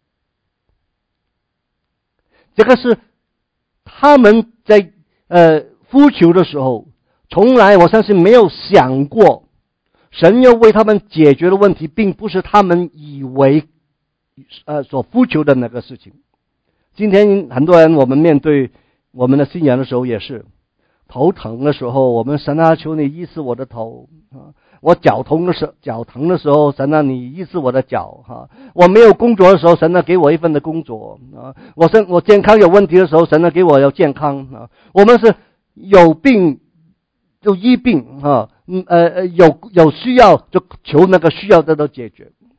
这个是他们在呃呼求的时候，从来我相信没有想过，神要为他们解决的问题，并不是他们以为呃所呼求的那个事情。今天很多人，我们面对我们的信仰的时候，也是头疼的时候，我们神啊，求你医治我的头啊！我脚痛的时候，脚疼的时候，神啊，你医治我的脚哈！我没有工作的时候，神啊，给我一份的工作啊！我身我健康有问题的时候，神啊，给我要健康啊！我们是有病就医病啊，嗯呃呃有有需要就求那个需要得到解决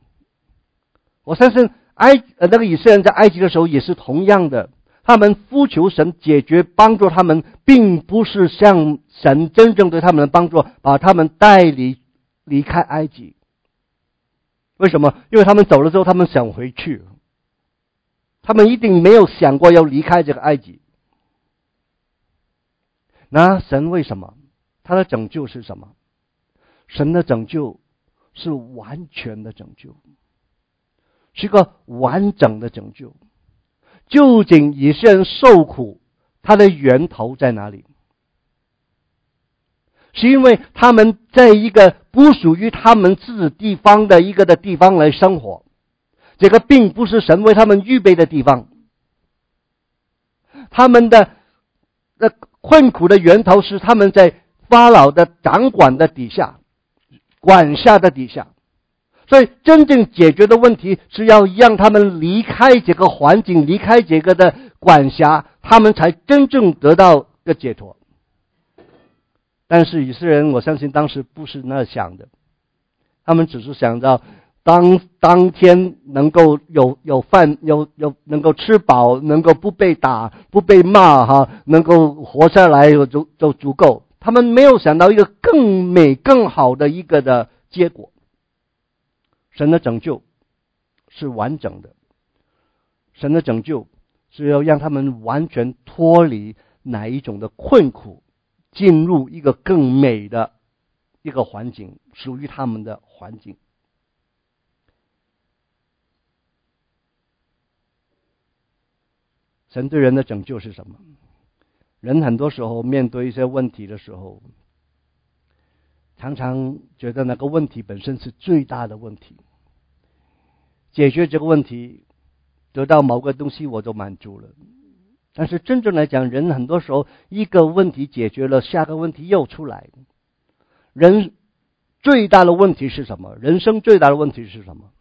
我相信埃呃那个以色列人在埃及的时候也是同样的，他们呼求神解决帮助他们，并不是像神真正对他们的帮助，把他们带离离开埃及。为什么？因为他们走了之后，他们想回去，他们一定没有想过要离开这个埃及。那神为什么？他的拯救是什么？神的拯救是完全的拯救，是一个完整的拯救。究竟以色列人受苦，它的源头在哪里？是因为他们在一个不属于他们自己地方的一个的地方来生活，这个并不是神为他们预备的地方。他们的的困苦的源头是他们在法老的掌管的底下，管辖的底下。所以真正解决的问题是要让他们离开这个环境，离开这个的管辖，他们才真正得到个解脱。但是以色列人，我相信当时不是那想的，他们只是想到当当天能够有有饭有有能够吃饱，能够不被打不被骂哈，能够活下来就就足够。他们没有想到一个更美更好的一个的结果。神的拯救是完整的，神的拯救是要让他们完全脱离哪一种的困苦，进入一个更美的一个环境，属于他们的环境。神对人的拯救是什么？人很多时候面对一些问题的时候，常常觉得那个问题本身是最大的问题，解决这个问题，得到某个东西我就满足了。但是真正来讲，人很多时候一个问题解决了，下个问题又出来。人最大的问题是什么？人生最大的问题是什么？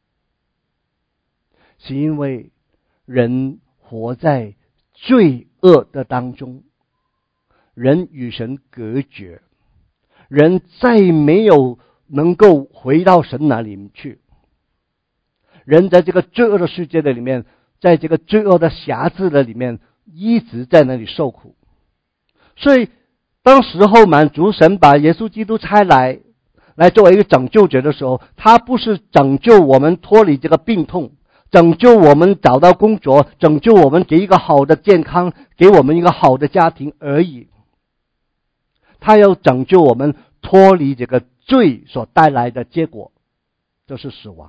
是因为人活在罪恶的当中，人与神隔绝，人再没有能够回到神那里去。人在这个罪恶的世界的里面，在这个罪恶的辖制的里面，一直在那里受苦。所以当时候满足神把耶稣基督差来来作为一个拯救者的时候，他不是拯救我们脱离这个病痛，拯救我们找到工作，拯救我们给一个好的健康，给我们一个好的家庭而已。他要拯救我们脱离这个罪所带来的结果，就是死亡。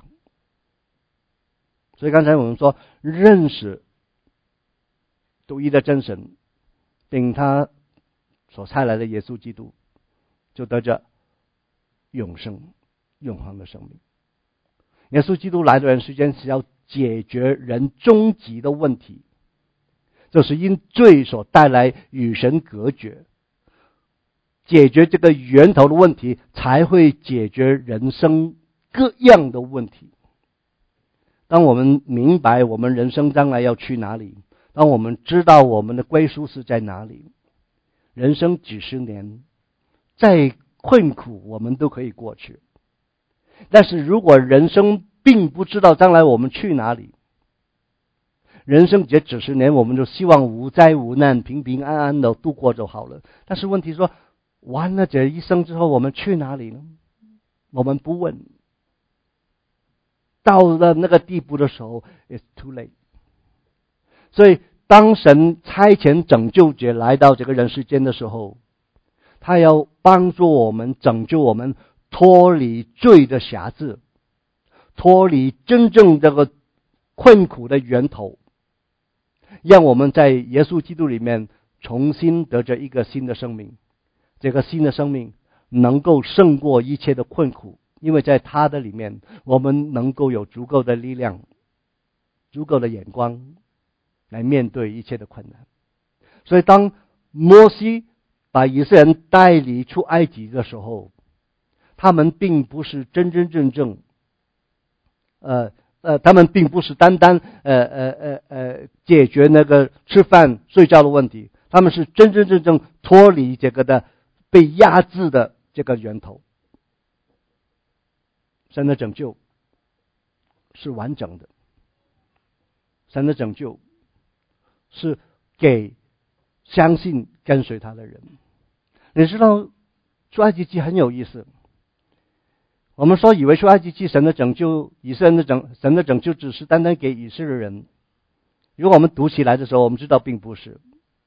所以刚才我们说，认识独一的真神，并他所差来的耶稣基督，就得着永生永恒的生命。耶稣基督来的人世间是要解决人终极的问题，就是因罪所带来与神隔绝，解决这个源头的问题，才会解决人生各样的问题。当我们明白我们人生将来要去哪里，当我们知道我们的归宿是在哪里，人生几十年再困苦我们都可以过去。但是如果人生并不知道将来我们去哪里，人生这几十年我们就希望无灾无难，平平安安的度过就好了。但是问题说，完了这一生之后我们去哪里呢？我们不问。到了那个地步的时候 it's too late。 所以当神差遣拯救者来到这个人世间的时候，他要帮助我们，拯救我们脱离罪的辖制，脱离真正这个困苦的源头，让我们在耶稣基督里面重新得着一个新的生命。这个新的生命能够胜过一切的困苦，因为在他的里面，我们能够有足够的力量，足够的眼光来面对一切的困难。所以当摩西把以色列人带离出埃及的时候，他们并不是真真正正呃呃，他们并不是单单呃呃呃呃解决那个吃饭睡觉的问题，他们是真真正正脱离这个的被压制的这个源头。神的拯救是完整的，神的拯救是给相信跟随他的人。你知道出埃及记很有意思，我们说以为出埃及记神的拯救，以色列人的拯神的拯救只是单单给以色列人，如果我们读起来的时候，我们知道并不是。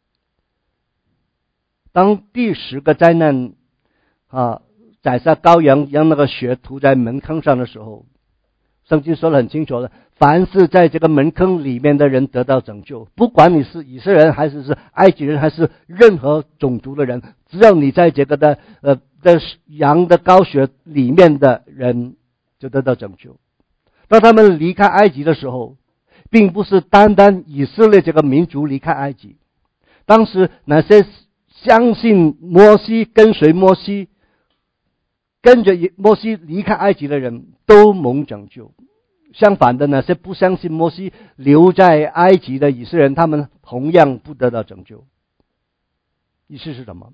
当第十个灾难啊，宰杀羔羊让那个血涂在门坑上的时候，圣经说得很清楚的，凡是在这个门坑里面的人得到拯救，不管你是以色列人还是是埃及人还是任何种族的人，只要你在这个的呃的羊的羔血里面的人就得到拯救。当他们离开埃及的时候，并不是单单以色列这个民族离开埃及，当时那些相信摩西跟随摩西跟着摩西离开埃及的人都蒙拯救。相反的，那些不相信摩西留在埃及的以色列人，他们同样不得到拯救。意思是什么？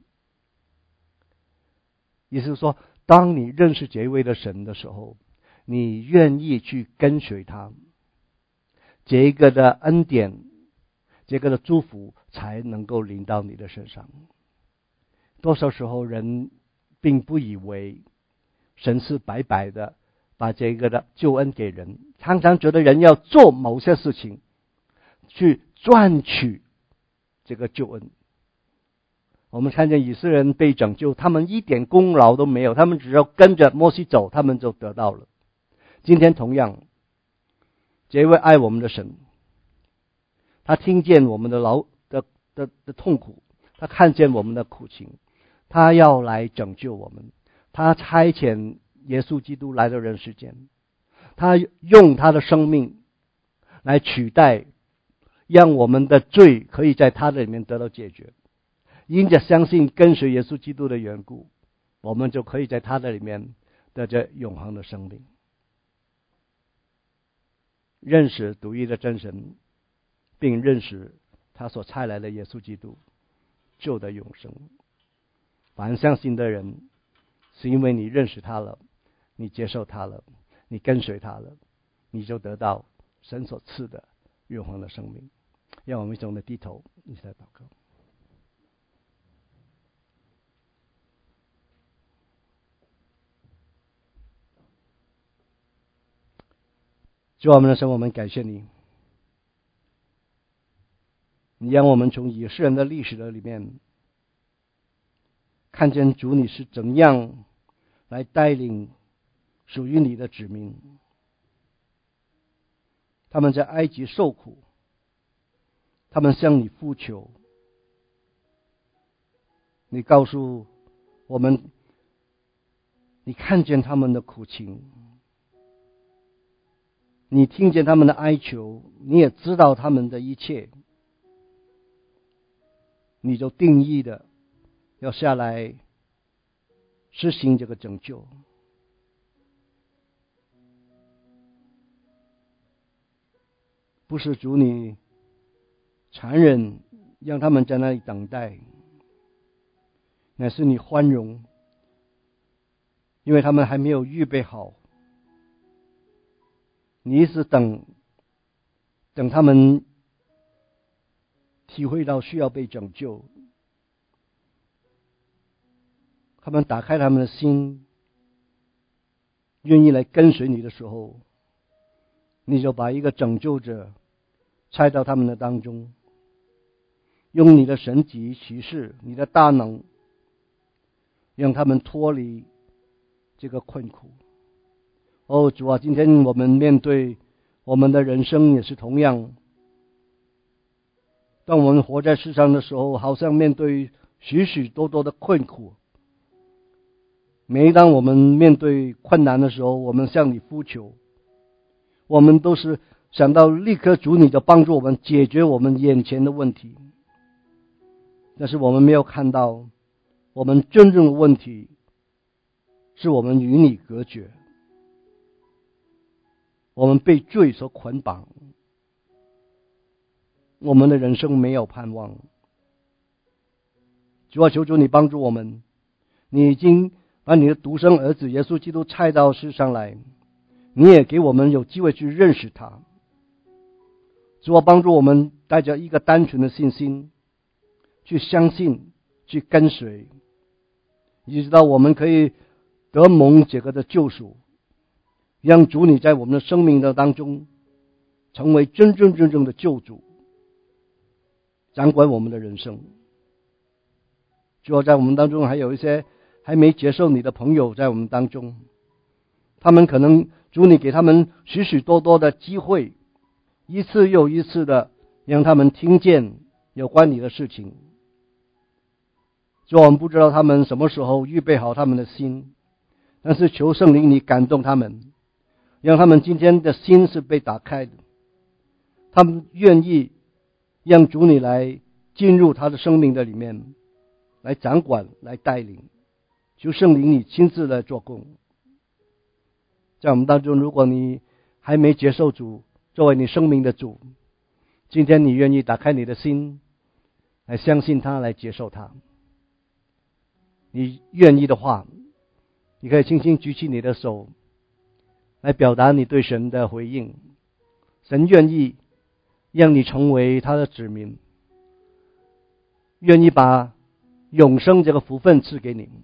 意思是说，当你认识这位的神的时候，你愿意去跟随他，这个的恩典，这个的祝福才能够临到你的身上。多少时候人并不以为神是白白的把这个的救恩给人，常常觉得人要做某些事情去赚取这个救恩。我们看见以色列人被拯救，他们一点功劳都没有，他们只要跟着摩西走，他们就得到了。今天同样，这位爱我们的神，他听见我们的劳的的的痛苦，他看见我们的苦情，他要来拯救我们。他差遣耶稣基督来到人世间，他用他的生命来取代，让我们的罪可以在他的里面得到解决。因着相信跟随耶稣基督的缘故，我们就可以在他的里面得着永恒的生命。认识独一的真神，并认识他所差来的耶稣基督，就得永生。凡相信的人，是因为你认识他了，你接受他了，你跟随他了，你就得到神所赐的永恒的生命。让我们一同的低头，一起来祷告。主我们的神，我们感谢你，你让我们从以色列人的历史的里面看见主你是怎样来带领属于你的子民。他们在埃及受苦，他们向你呼求，你告诉我们，你看见他们的苦情，你听见他们的哀求，你也知道他们的一切，你就定义的要下来实行这个拯救。不是主你残忍让他们在那里等待，乃是你宽容，因为他们还没有预备好，你一直等等他们体会到需要被拯救，他们打开他们的心，愿意来跟随你的时候，你就把一个拯救者差到他们的当中，用你的神迹奇事，你的大能，让他们脱离这个困苦。哦，主啊，今天我们面对我们的人生也是同样，当我们活在世上的时候，好像面对许许多多的困苦。每当我们面对困难的时候，我们向你呼求，我们都是想到立刻主你的帮助我们解决我们眼前的问题，但是我们没有看到我们真正的问题是我们与你隔绝，我们被罪所捆绑，我们的人生没有盼望。主啊，求主你帮助我们，你已经把你的独生儿子耶稣基督差到世上来， 你也给我们有机会去认识他。主啊，帮助我们带着一个单纯的信心去相信，去跟随，一直到我们可以得蒙这个的救赎，让主你在我们的生命的当中成为真真正正的救主，掌管我们的人生。主啊，在我们当中还有一些还没接受你的朋友在我们当中，他们可能主你给他们许许多多的机会，一次又一次的让他们听见有关你的事情。主啊，我们不知道他们什么时候预备好他们的心，但是求圣灵你感动他们，让他们今天的心是被打开的，他们愿意让主你来进入他的生命的里面，来掌管，来带领。求圣灵你亲自来做工。在我们当中，如果你还没接受主作为你生命的主，今天你愿意打开你的心来相信他，来接受他，你愿意的话，你可以轻轻举起你的手来表达你对神的回应。神愿意让你成为他的子民，愿意把永生这个福分赐给你。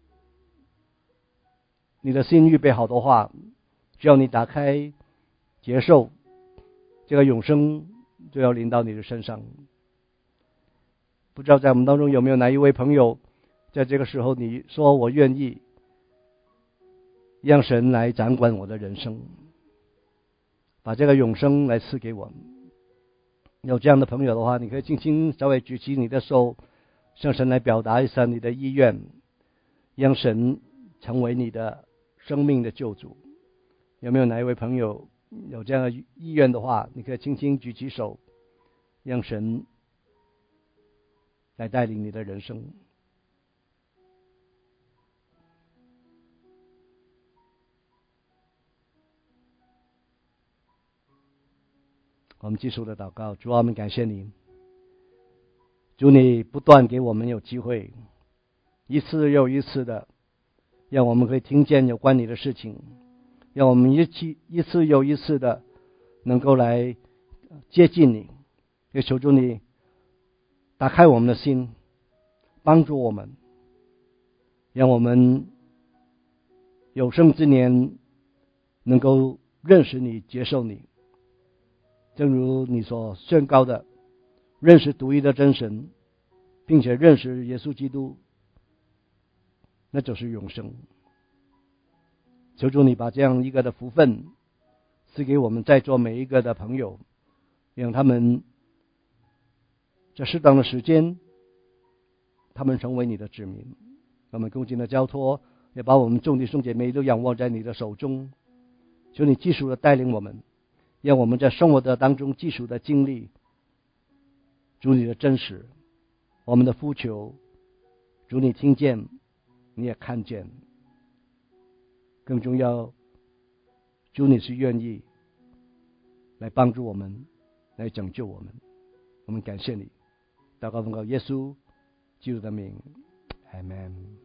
你的心预备好的话，只要你打开接受，这个永生就要临到你的身上。不知道在我们当中有没有哪一位朋友，在这个时候你说我愿意让神来掌管我的人生，把这个永生来赐给我。有这样的朋友的话，你可以轻轻稍微举起你的手，向神来表达一下你的意愿，让神成为你的生命的救主。有没有哪一位朋友有这样的意愿的话，你可以轻轻举起手，让神来带领你的人生。我们继续的祷告。主啊，我们感谢你，主你不断给我们有机会，一次又一次的让我们可以听见有关你的事情，让我们一次一次又一次的能够来接近你。也求主你打开我们的心，帮助我们，让我们有生之年能够认识你，接受你。正如你所宣告的，认识独一的真神，并且认识耶稣基督，那就是永生。求主你把这样一个的福分赐给我们在座每一个的朋友，让他们在适当的时间，他们成为你的子民。我们恭敬的交托，也把我们众弟兄姐妹都仰望在你的手中。求你继续的带领我们，让我们在生活的当中继续的经历主你的真实，我们的呼求，主你听见，你也看见。更重要，主你是愿意来帮助我们，来拯救我们。我们感谢你，祷告奉告耶稣基督的名，阿们。